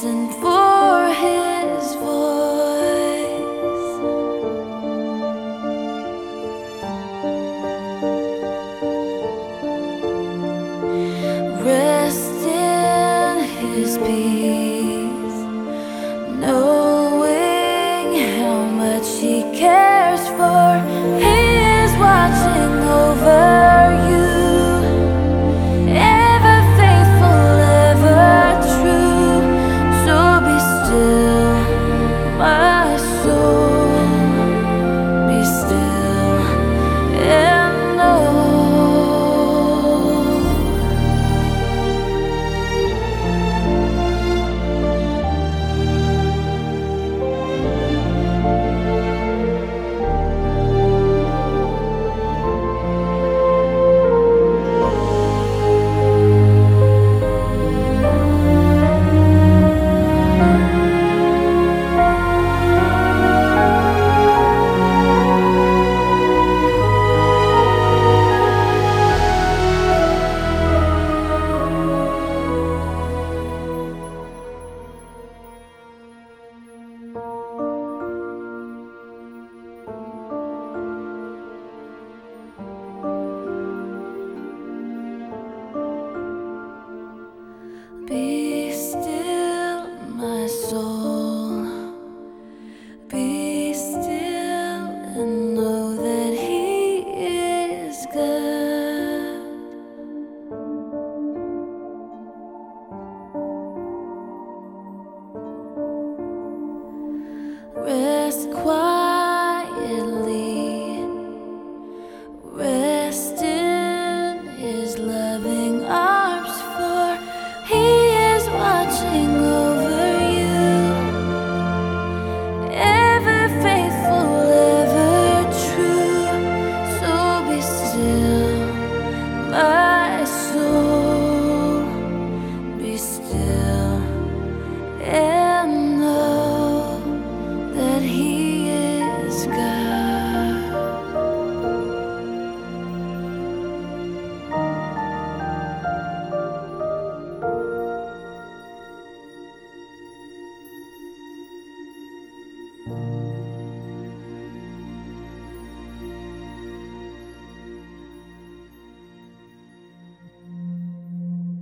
listen for his voice. Rest in his peace, knowing how much he cares for. He is watching over you, ever faithful, ever true. So be still, my soul, be still and know. Be still, my soul, be still and know that he is good. Rest quietly, rest in his loving arms, for he is watching over you, ever faithful, ever true. So be still, my soul, be still and know that he is God.